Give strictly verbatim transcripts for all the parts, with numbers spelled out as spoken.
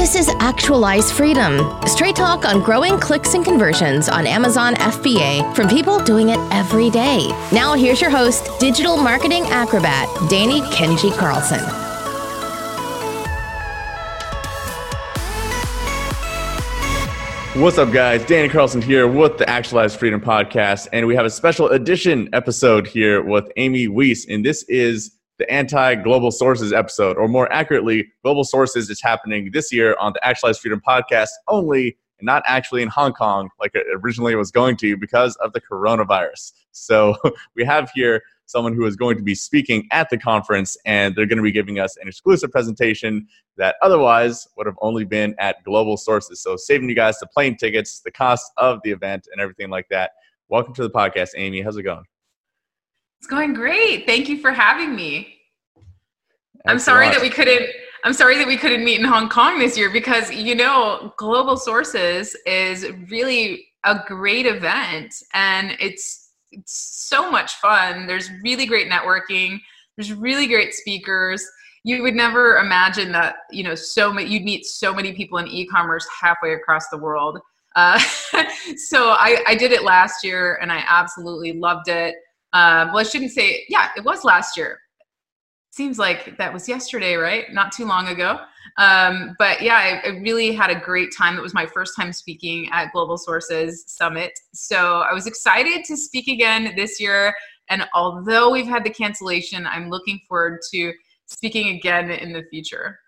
This is Actualize Freedom, straight talk on growing clicks and conversions on Amazon F B A from people doing it every day. Now here's your host, digital marketing acrobat, Danny Kenji Carlson. What's up, guys? Danny Carlson here with the Actualize Freedom podcast, and we have a special edition episode here with Amy Weiss, and this is the anti-global sources episode, or more accurately, global sources is happening this year on the Actualize Freedom podcast only, and not actually in Hong Kong like it originally was going to because of the coronavirus. So we have here someone who is going to be speaking at the conference, and they're going to be giving us an exclusive presentation that otherwise would have only been at global sources. So saving you guys the plane tickets, the cost of the event, and everything like that. Welcome to the podcast, Amy. How's it going? It's going great. Thank you for having me. I'm sorry that we couldn't I'm sorry that we couldn't meet in Hong Kong this year because, you know, Global Sources is really a great event, and it's, it's so much fun. There's really great networking. There's really great speakers. You would never imagine that, you know, so many, you'd meet so many people in e-commerce halfway across the world. Uh, so I, I did it last year, and I absolutely loved it. Uh, well, I shouldn't say, yeah, it was last year. Seems like that was yesterday, right? Not too long ago. Um, but yeah, I, I really had a great time. It was my first time speaking at Global Sources Summit. So I was excited to speak again this year. And although we've had the cancellation, I'm looking forward to speaking again in the future.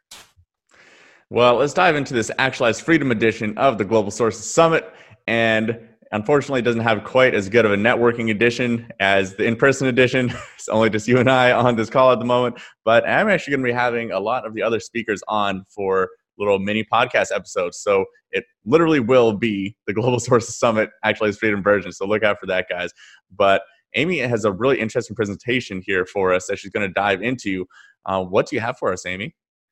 Well, let's dive into this Actualize Freedom edition of the Global Sources Summit. And unfortunately, it doesn't have quite as good of a networking edition as the in-person edition. It's only just you and I on this call at the moment. But I'm actually going to be having a lot of the other speakers on for little mini podcast episodes. So it literally will be the Global Sources Summit Actualize Freedom version. So look out for that, guys. But Amy has a really interesting presentation here for us that she's going to dive into. Uh, what do you have for us, Amy?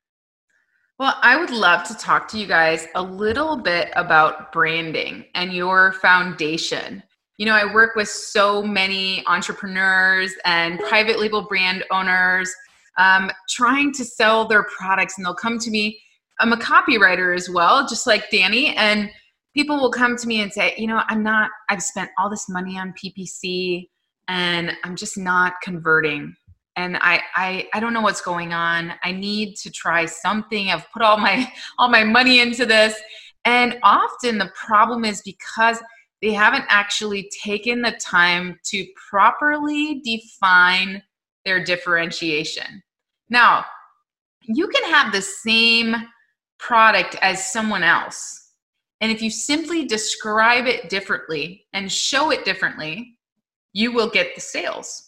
Well, I would love to talk to you guys a little bit about branding and your foundation. You know, I work with so many entrepreneurs and private label brand owners um, trying to sell their products, and they'll come to me. I'm a copywriter as well, just like Danny, and people will come to me and say, you know, I'm not, I've spent all this money on P P C and I'm just not converting. And I, I, I don't know what's going on. I need to try something. I've put all my, all my money into this. And often the problem is because they haven't actually taken the time to properly define their differentiation. Now, you can have the same product as someone else. And if you simply describe it differently and show it differently, you will get the sales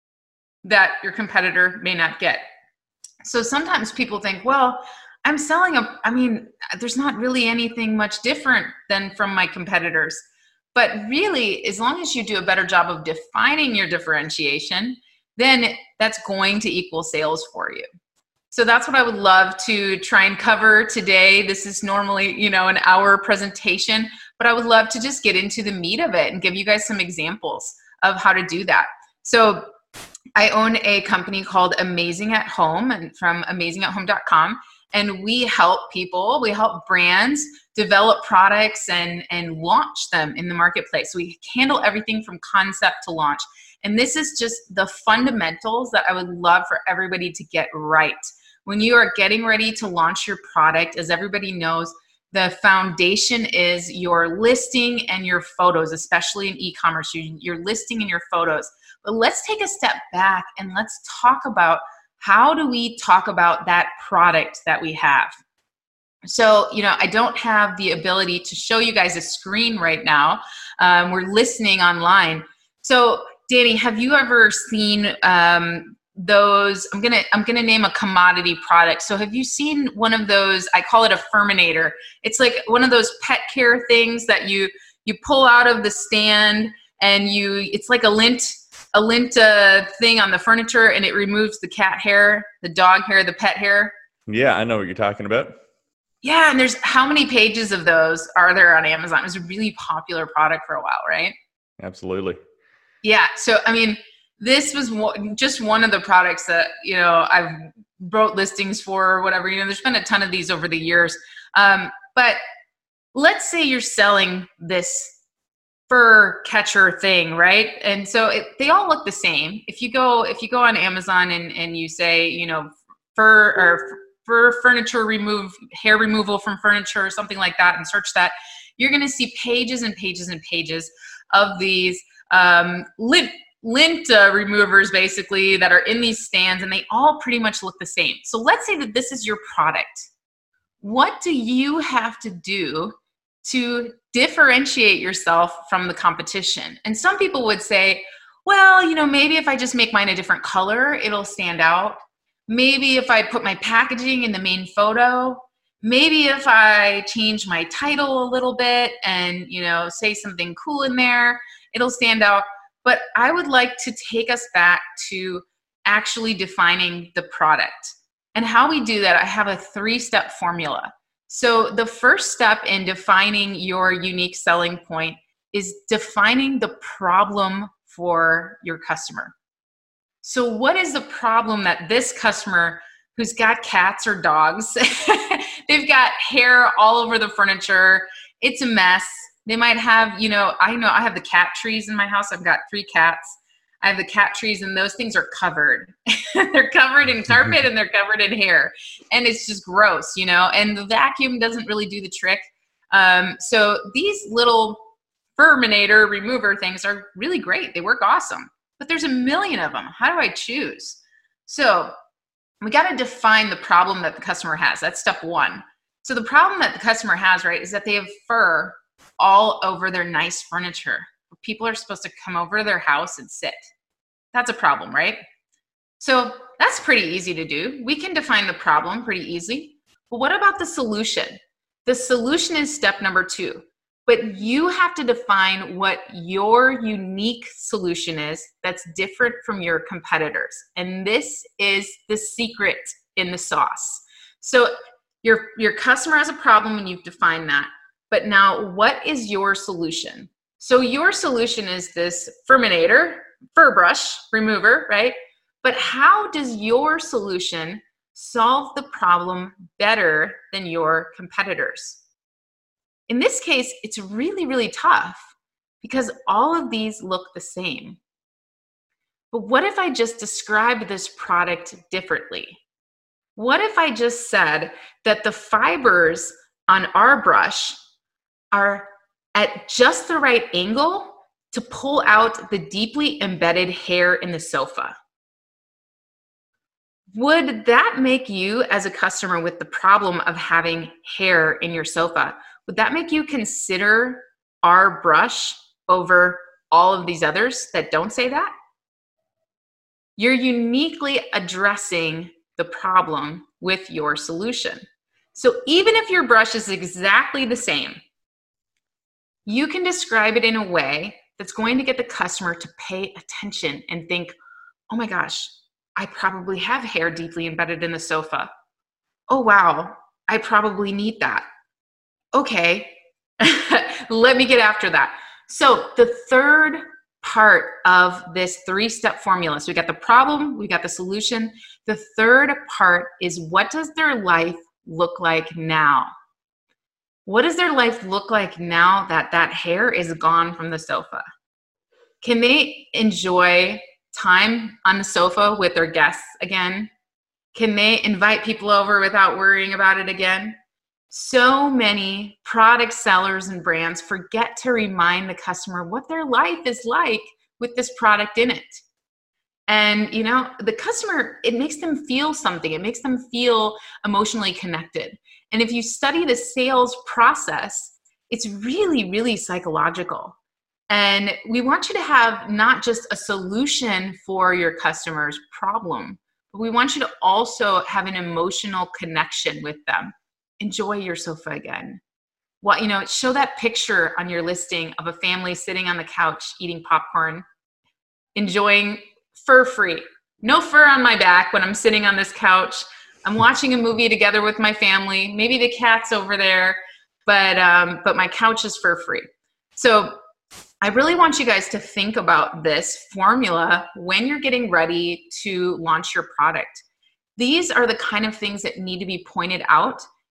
that your competitor may not get. So sometimes people think, well, I'm selling a, I mean, there's not really anything much different than from my competitors. But really, as long as you do a better job of defining your differentiation, then that's going to equal sales for you. So that's what I would love to try and cover today. This is normally, you know, an hour presentation, but I would love to just get into the meat of it and give you guys some examples of how to do that. So I own a company called Amazing at Home, and from amazing at home dot com. And we help people, we help brands develop products and, and launch them in the marketplace. So we handle everything from concept to launch. And this is just the fundamentals that I would love for everybody to get right. When you are getting ready to launch your product, as everybody knows, the foundation is your listing and your photos, especially in e-commerce, your listing and your photos. But let's take a step back and let's talk about how do we talk about that product that we have. So, you know, I don't have the ability to show you guys a screen right now. Um, we're listening online. So, Danny, have you ever seen um, those? I'm gonna I'm gonna name a commodity product. So, have you seen one of those? I call it a Furminator. It's like one of those pet care things that you you pull out of the stand, and you it's like a lint. a lint uh, thing on the furniture, and it removes the cat hair, the dog hair, the pet hair. Yeah, I know what you're talking about. Yeah, and there's how many pages of those are there on Amazon? It was a really popular product for a while, right? Absolutely. Yeah, so I mean, this was one, just one of the products that, you know, I've wrote listings for or whatever. You know, there's been a ton of these over the years. Um, but let's say you're selling this fur catcher thing, right? And so it, they all look the same. If you go, if you go on Amazon and, and you say, you know, fur or fur furniture remove, hair removal from furniture or something like that, and search that, you're going to see pages and pages and pages of these um, lint, lint uh, removers basically that are in these stands, and they all pretty much look the same. So let's say that this is your product. What do you have to do to differentiate yourself from the competition? And some people would say, well, you know, maybe if I just make mine a different color, it'll stand out. Maybe if I put my packaging in the main photo, maybe if I change my title a little bit and, you know, say something cool in there, it'll stand out. But I would like to take us back to actually defining the product. And how we do that, I have a three-step formula. So the first step in defining your unique selling point is defining the problem for your customer. So what is the problem that this customer who's got cats or dogs, they've got hair all over the furniture, it's a mess. They might have, you know, I know I have the cat trees in my house. I've got three cats. I have the cat trees and those things are covered. They're covered in carpet and they're covered in hair. And it's just gross, you know, and the vacuum doesn't really do the trick. Um, so these little Furminator remover things are really great. They work awesome, but there's a million of them. How do I choose? So we got to define the problem that the customer has. That's step one. So the problem that the customer has, right, is that they have fur all over their nice furniture. People are supposed to come over to their house and sit. That's a problem, right? So that's pretty easy to do. We can define the problem pretty easily. But what about the solution? The solution is step number two. But you have to define what your unique solution is that's different from your competitors. And this is the secret in the sauce. So your, your customer has a problem and you've defined that. But now what is your solution? So your solution is this Furminator, fur brush remover, right? But how does your solution solve the problem better than your competitors? In this case, it's really, really tough because all of these look the same. But what if I just described this product differently? What if I just said that the fibers on our brush are at just the right angle to pull out the deeply embedded hair in the sofa? Would that make you, as a customer with the problem of having hair in your sofa, would that make you consider our brush over all of these others that don't say that? You're uniquely addressing the problem with your solution. So even if your brush is exactly the same, you can describe it in a way that's going to get the customer to pay attention and think, oh my gosh, I probably have hair deeply embedded in the sofa. Oh wow, I probably need that. Okay, let me get after that. So the third part of this three-step formula, so we got the problem, we got the solution. The third part is, what does their life look like now? What does their life look like now that that hair is gone from the sofa? Can they enjoy time on the sofa with their guests again? Can they invite people over without worrying about it again? So many product sellers and brands forget to remind the customer what their life is like with this product in it. And, you know, the customer, it makes them feel something. It makes them feel emotionally connected. And if you study the sales process, it's really, really psychological. And we want you to have not just a solution for your customer's problem, but we want you to also have an emotional connection with them. Enjoy your sofa again. Well, you know, show that picture on your listing of a family sitting on the couch eating popcorn, enjoying fur-free. No fur on my back when I'm sitting on this couch. I'm watching a movie together with my family. Maybe the cat's over there, but um, but my couch is fur-free. So I really want you guys to think about this formula when you're getting ready to launch your product. These are the kind of things that need to be pointed out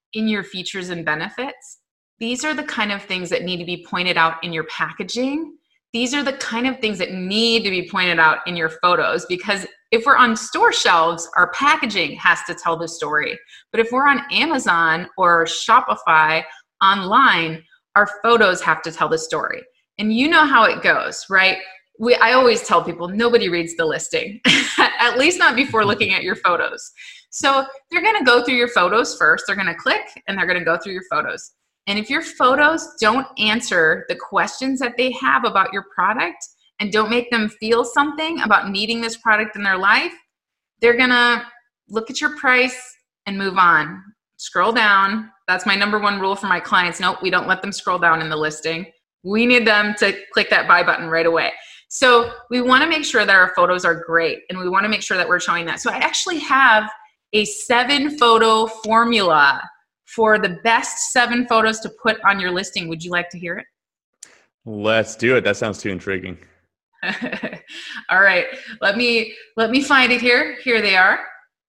in your features and benefits. These are the kind of things that need to be pointed out in your packaging. These are the kind of things that need to be pointed out in your photos, because if we're on store shelves, our packaging has to tell the story. But if we're on Amazon or Shopify online, our photos have to tell the story. And you know how it goes, right? We, I always tell people, nobody reads the listing, at least not before looking at your photos. So they're going to go through your photos first. They're going to click and they're going to go through your photos. And if your photos don't answer the questions that they have about your product and don't make them feel something about needing this product in their life, they're going to look at your price and move on. Scroll down. That's my number one rule for my clients. Nope, we don't let them scroll down in the listing. We need them to click that buy button right away. So we want to make sure that our photos are great, and we want to make sure that we're showing that. So I actually have a seven photo formula for the best seven photos to put on your listing. Would you like to hear it? Let's do it. That sounds too intriguing. All right, let me let me find it here. Here they are.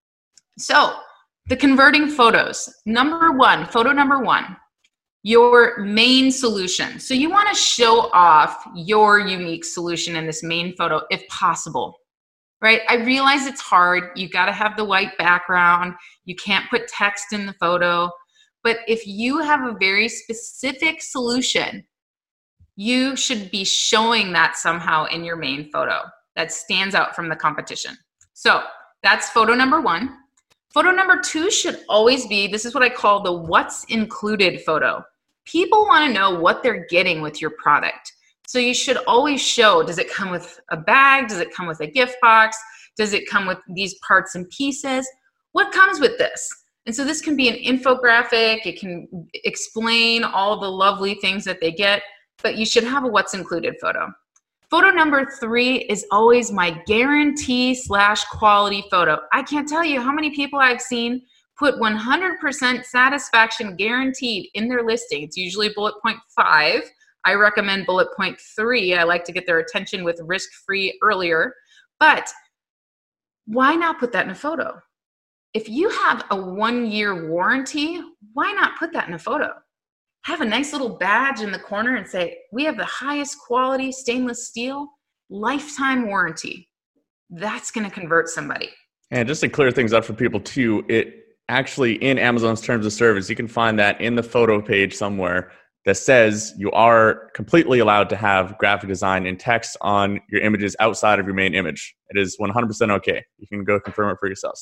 So the converting photos. Number one, photo number one, your main solution. So you want to show off your unique solution in this main photo if possible, right? I realize it's hard. You got to have the white background. You can't put text in the photo. But if you have a very specific solution, you should be showing that somehow in your main photo that stands out from the competition. So that's photo number one. Photo number two should always be, this is what I call the what's included photo. People want to know what they're getting with your product. So you should always show, does it come with a bag? Does it come with a gift box? Does it come with these parts and pieces? What comes with this? And so this can be an infographic. It can explain all the lovely things that they get, but you should have a what's included photo. Photo number three is always my guarantee slash quality photo. I can't tell you how many people I've seen put one hundred percent satisfaction guaranteed in their listing. It's usually bullet point five. I recommend bullet point three. I like to get their attention with risk-free earlier. But why not put that in a photo? If you have a one-year warranty, why not put that in a photo? Have a nice little badge in the corner and say, we have the highest quality stainless steel, lifetime warranty. That's going to convert somebody. And just to clear things up for people too, it actually in Amazon's terms of service, you can find that in the photo page somewhere that says you are completely allowed to have graphic design and text on your images outside of your main image. It is one hundred percent okay. You can go confirm it for yourselves.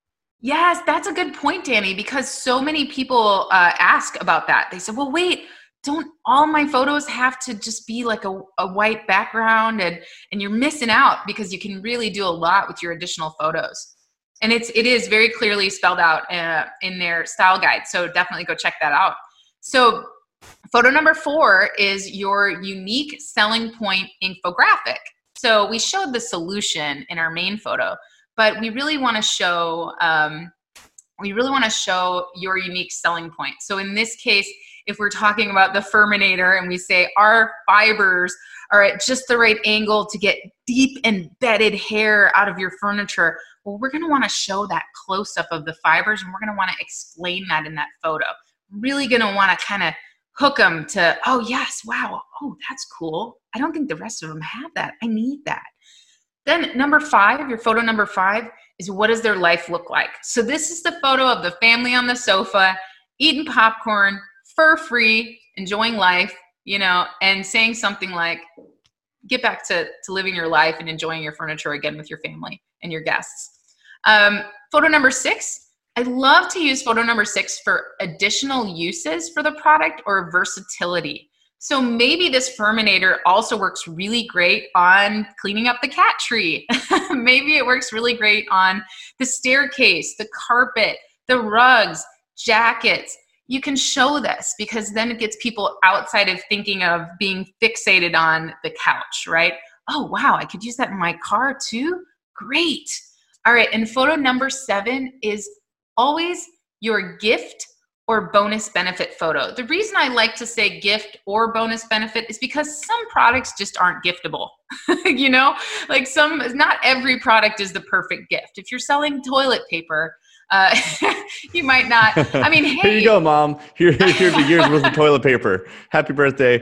Yes, that's a good point, Danny, because so many people uh, ask about that. They say, well, wait, don't all my photos have to just be like a, a white background? And, and you're missing out because you can really do a lot with your additional photos. And it's, it is very clearly spelled out uh, in their style guide. So definitely go check that out. So photo number four is your unique selling point infographic. So we showed the solution in our main photo, but we really want to show um, we really want to show your unique selling point. So in this case, if we're talking about the Furminator and we say our fibers are at just the right angle to get deep embedded hair out of your furniture, well, we're going to want to show that close-up of the fibers, and we're going to want to explain that in that photo. Really going to want to kind of hook them to, oh yes, wow, oh, that's cool. I don't think the rest of them have that. I need that. Then number five, your photo number five is what does their life look like? So this is the photo of the family on the sofa, eating popcorn, fur-free, enjoying life, you know, and saying something like, get back to, to living your life and enjoying your furniture again with your family and your guests. Um, photo number six, I love to use photo number six for additional uses for the product or versatility. So maybe this Furminator also works really great on cleaning up the cat tree. Maybe it works really great on the staircase, the carpet, the rugs, jackets. You can show this because then it gets people outside of thinking of being fixated on the couch, right? Oh, wow, I could use that in my car too? Great. All right, and photo number seven is always your gift or bonus benefit photo. The reason I like to say gift or bonus benefit is because some products just aren't giftable. You know, like some, not every product is the perfect gift. If you're selling toilet paper, Uh, you might not. I mean, hey. Here you go, Mom. Here, here's a year's worth of toilet paper. Happy birthday.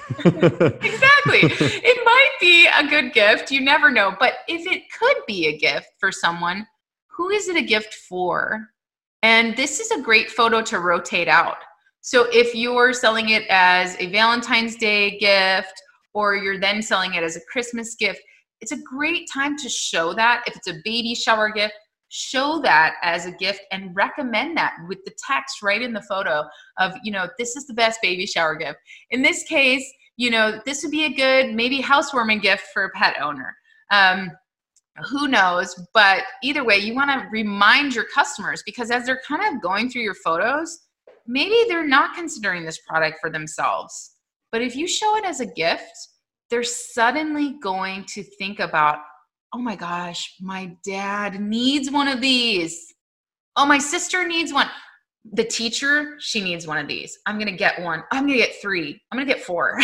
Exactly. It might be a good gift. You never know. But if it could be a gift for someone, who is it a gift for? And this is a great photo to rotate out. So if you're selling it as a Valentine's Day gift, or you're then selling it as a Christmas gift, it's a great time to show that. If it's a baby shower gift, show that as a gift and recommend that with the text right in the photo of, you know, this is the best baby shower gift. In this case, you know, this would be a good maybe housewarming gift for a pet owner. Um, who knows? But either way, you want to remind your customers, because as they're kind of going through your photos, maybe they're not considering this product for themselves. But if you show it as a gift, they're suddenly going to think about, oh my gosh, my dad needs one of these. Oh, my sister needs one. The teacher, she needs one of these. I'm going to get one. I'm going to get three. I'm going to get four.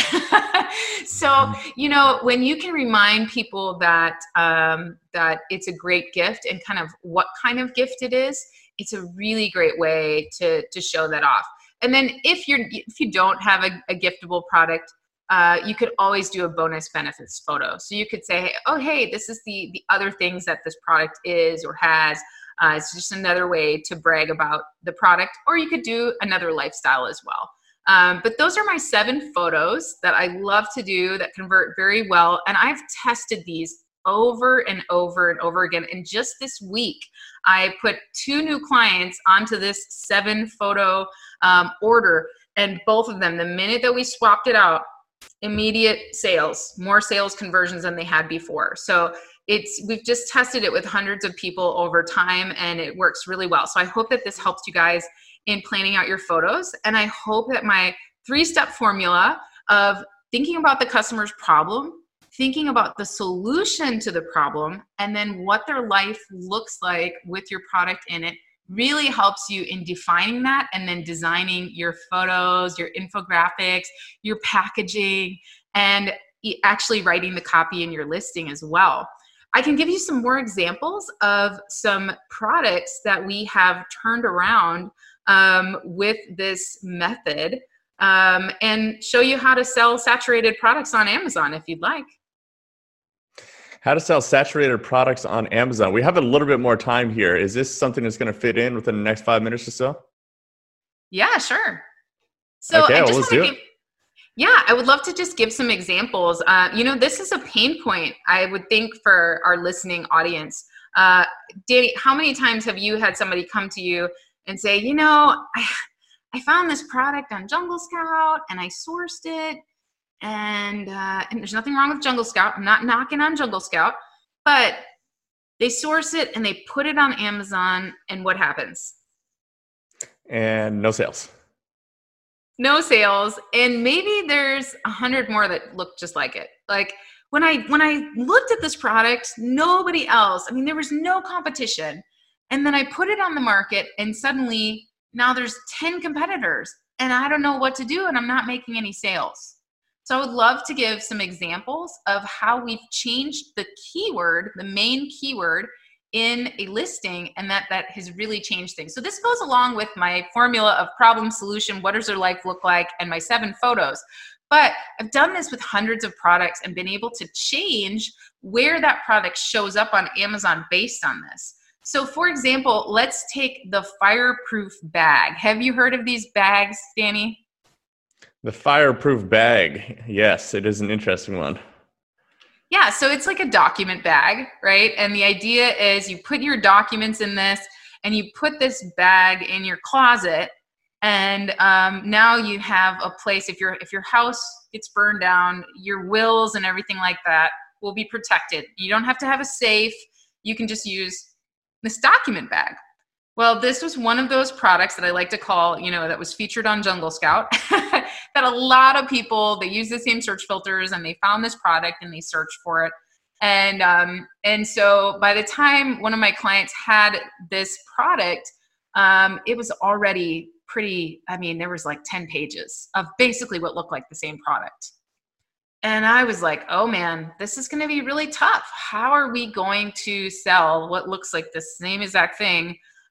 So, you know, when you can remind people that um, that it's a great gift and kind of what kind of gift it is, it's a really great way to to show that off. And then if you're if you don't have a, a giftable product, uh, you could always do a bonus benefits photo. So you could say, oh, hey, this is the the other things that this product is or has. Uh, it's just another way to brag about the product, or you could do another lifestyle as well. Um, but those are my seven photos that I love to do that convert very well. And I've tested these over and over and over again. And just this week, I put two new clients onto this seven photo um, order. And both of them, the minute that we swapped it out, immediate sales, more sales conversions than they had before. So it's, we've just tested it with hundreds of people over time, and it works really well. So I hope that this helps you guys in planning out your photos. And I hope that my three-step formula of thinking about the customer's problem, thinking about the solution to the problem, and then what their life looks like with your product in it really helps you in defining that and then designing your photos, your infographics, your packaging, and actually writing the copy in your listing as well. I can give you some more examples of some products that we have turned around um, with this method um, and show you how to sell saturated products on Amazon if you'd like. How to sell saturated products on Amazon. We have a little bit more time here. Is this something that's going to fit in within the next five minutes or so? Yeah, sure. So okay, I well, just let's do give, it. Yeah, I would love to just give some examples. Uh, you know, this is a pain point, I would think, for our listening audience. Uh, Danny, how many times have you had somebody come to you and say, you know, I, I found this product on Jungle Scout and I sourced it, and, uh, and there's nothing wrong with Jungle Scout. I'm not knocking on Jungle Scout, but they source it and they put it on Amazon, and what happens? And no sales. No sales, and maybe there's a hundred more that look just like it. Like when I when I looked at this product, nobody else, I mean, there was no competition. And then I put it on the market, and suddenly now there's ten competitors, and I don't know what to do, and I'm not making any sales. So I would love to give some examples of how we've changed the keyword, the main keyword, in a listing, and that that has really changed things. So this goes along with my formula of problem, solution, what does their life look like, and my seven photos. But I've done this with hundreds of products and been able to change where that product shows up on Amazon based on this. So for example, let's take the fireproof bag. Have you heard of these bags, Danny? The fireproof bag. Yes, it is an interesting one. Yeah, so it's like a document bag, right? And the idea is you put your documents in this, and you put this bag in your closet, and um, now you have a place. If your if your house gets burned down, your wills and everything like that will be protected. You don't have to have a safe. You can just use this document bag. Well, this was one of those products that I like to call, you know, that was featured on Jungle Scout, that a lot of people, they use the same search filters, and they found this product and they searched for it. And, um, and so by the time one of my clients had this product, um, it was already pretty, I mean, there was like ten pages of basically what looked like the same product. And I was like, oh man, this is going to be really tough. How are we going to sell what looks like the same exact thing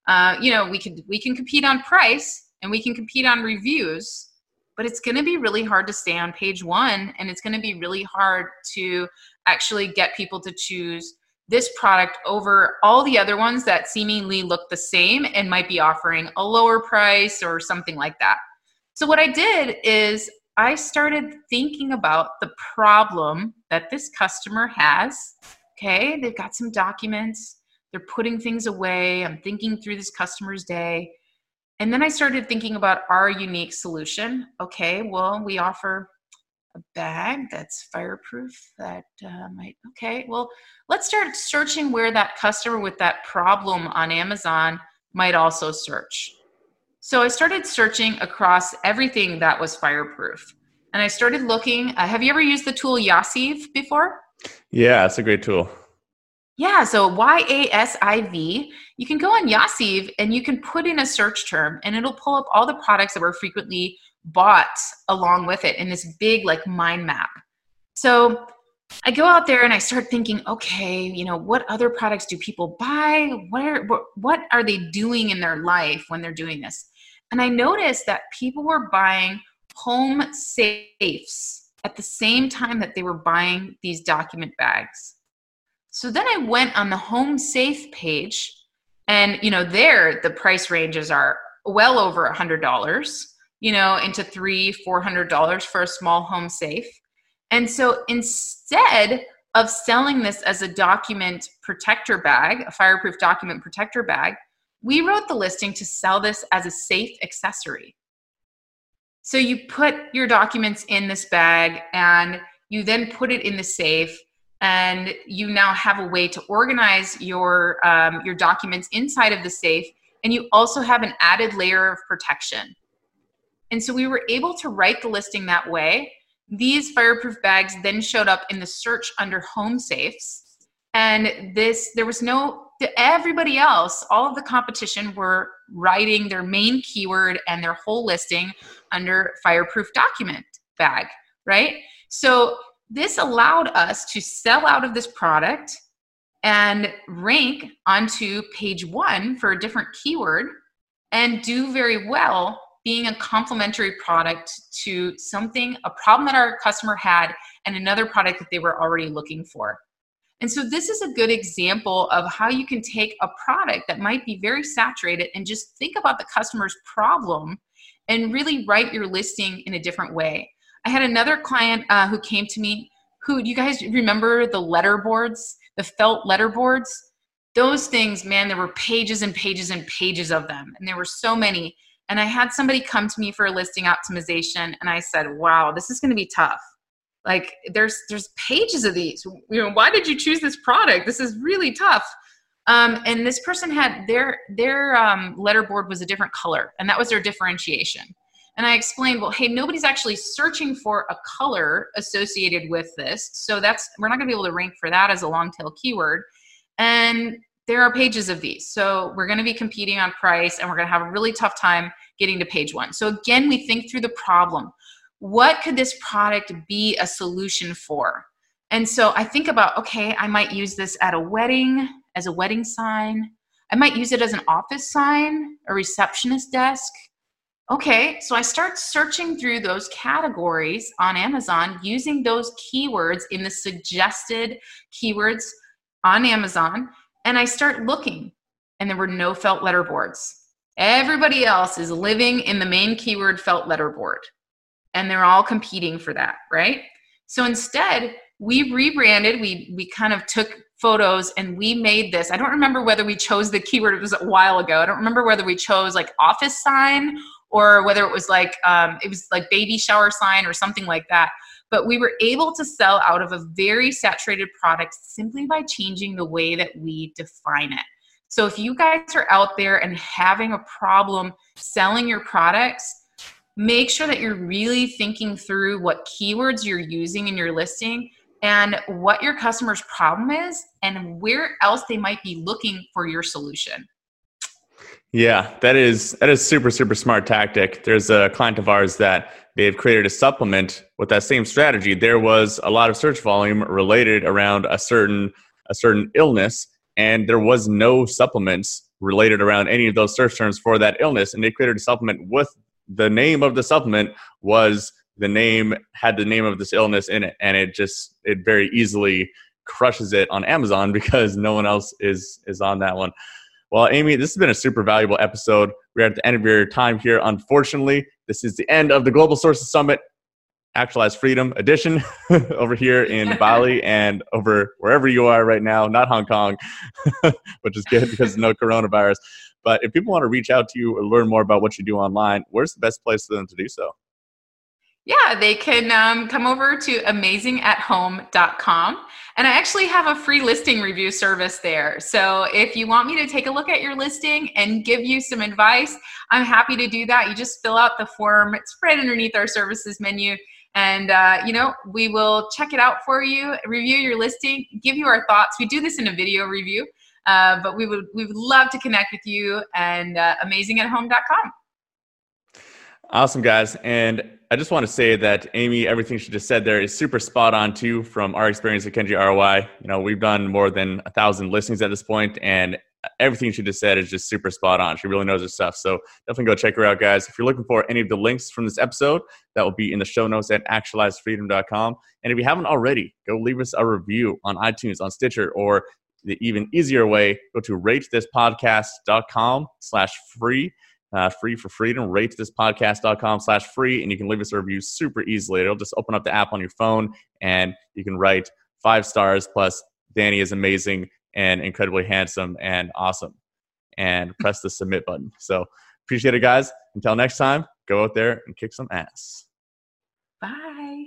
Uh, you know, we could we can compete on price and we can compete on reviews, but it's going to be really hard to stay on page one, and it's going to be really hard to actually get people to choose this product over all the other ones that seemingly look the same and might be offering a lower price or something like that. So what I did is I started thinking about the problem that this customer has. Okay, they've got some documents, they're putting things away, I'm thinking through this customer's day. And then I started thinking about our unique solution. Okay, well, we offer a bag that's fireproof that uh, might, okay, well, let's start searching where that customer with that problem on Amazon might also search. So I started searching across everything that was fireproof. And I started looking, uh, have you ever used the tool Yasiv before? Yeah, it's a great tool. Yeah, so Y A S I V, you can go on Yasiv and you can put in a search term and it'll pull up all the products that were frequently bought along with it in this big like mind map. So I go out there and I start thinking, okay, you know, what other products do people buy? Where, what are they doing in their life when they're doing this? And I noticed that people were buying home safes at the same time that they were buying these document bags. So then I went on the home safe page and, you know, there the price ranges are well over a hundred dollars, you know, into three, four hundred dollars for a small home safe. And so instead of selling this as a document protector bag, a fireproof document protector bag, we wrote the listing to sell this as a safe accessory. So you put your documents in this bag and you then put it in the safe, and you now have a way to organize your um, your documents inside of the safe, and you also have an added layer of protection. And so we were able to write the listing that way. These fireproof bags then showed up in the search under home safes, and this there was no everybody else, all of the competition were writing their main keyword and their whole listing under fireproof document bag, right? So this allowed us to sell out of this product and rank onto page one for a different keyword and do very well being a complementary product to something, a problem that our customer had and another product that they were already looking for. And so this is a good example of how you can take a product that might be very saturated and just think about the customer's problem and really write your listing in a different way. I had another client uh, who came to me who, do you guys remember the letter boards, the felt letter boards? Those things, man, there were pages and pages and pages of them. And there were so many. And I had somebody come to me for a listing optimization. And I said, wow, this is going to be tough. Like there's there's pages of these. You know, why did you choose this product? This is really tough. Um, and this person had their their um, letterboard was a different color, and that was their differentiation. And I explained, well, hey, nobody's actually searching for a color associated with this, so that's we're not going to be able to rank for that as a long tail keyword. And there are pages of these, so we're going to be competing on price, and we're going to have a really tough time getting to page one. So again, we think through the problem. What could this product be a solution for? And so I think about, okay, I might use this at a wedding, as a wedding sign. I might use it as an office sign, a receptionist desk. Okay, so I start searching through those categories on Amazon using those keywords in the suggested keywords on Amazon, and I start looking, and there were no felt letterboards. Everybody else is living in the main keyword felt letterboard. And they're all competing for that, right? So instead, we rebranded, we we kind of took photos and we made this. I don't remember whether we chose the keyword, it was a while ago. I don't remember whether we chose like office sign or whether it was like, um, it was like baby shower sign or something like that. But we were able to sell out of a very saturated product simply by changing the way that we define it. So if you guys are out there and having a problem selling your products, make sure that you're really thinking through what keywords you're using in your listing and what your customer's problem is and where else they might be looking for your solution. Yeah, that is that is super, super smart tactic. There's a client of ours that they've created a supplement with that same strategy. There was a lot of search volume related around a certain a certain illness, and there was no supplements related around any of those search terms for that illness. And they created a supplement with the name of the supplement was the name, had the name of this illness in it. And it just, it very easily crushes it on Amazon because no one else is, is on that one. Well, Amy, this has been a super valuable episode. We're at the end of your time here. Unfortunately, this is the end of the Global Sources Summit Actualized Freedom edition over here in Bali and over wherever you are right now, not Hong Kong, which is good because no coronavirus. But if people want to reach out to you or learn more about what you do online, where's the best place for them to do so? Yeah, they can um, come over to amazing at home dot com. And I actually have a free listing review service there. So if you want me to take a look at your listing and give you some advice, I'm happy to do that. You just fill out the form. It's right underneath our services menu. And, uh, you know, we will check it out for you, review your listing, give you our thoughts. We do this in a video review, uh, but we would we would love to connect with you, and uh, amazing at home dot com. Awesome, guys. And I just want to say that Amy, everything she just said there is super spot on too from our experience at Kenji R O I. You know, we've done more than a thousand listings at this point, and everything she just said is just super spot on. She really knows her stuff. So definitely go check her out, guys. If you're looking for any of the links from this episode, that will be in the show notes at actualized freedom dot com. And if you haven't already, go leave us a review on iTunes, on Stitcher, or the even easier way, go to rate this podcast dot com slash free. Uh, free for freedom, rate this podcast dot com slash free, and you can leave us a review super easily. It'll just open up the app on your phone, and you can write five stars plus Danny is amazing and incredibly handsome and awesome, and press the submit button. So appreciate it, guys. Until next time, go out there and kick some ass. Bye.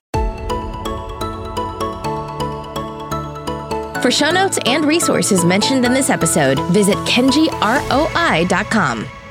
For show notes and resources mentioned in this episode, visit kenji R O I dot com.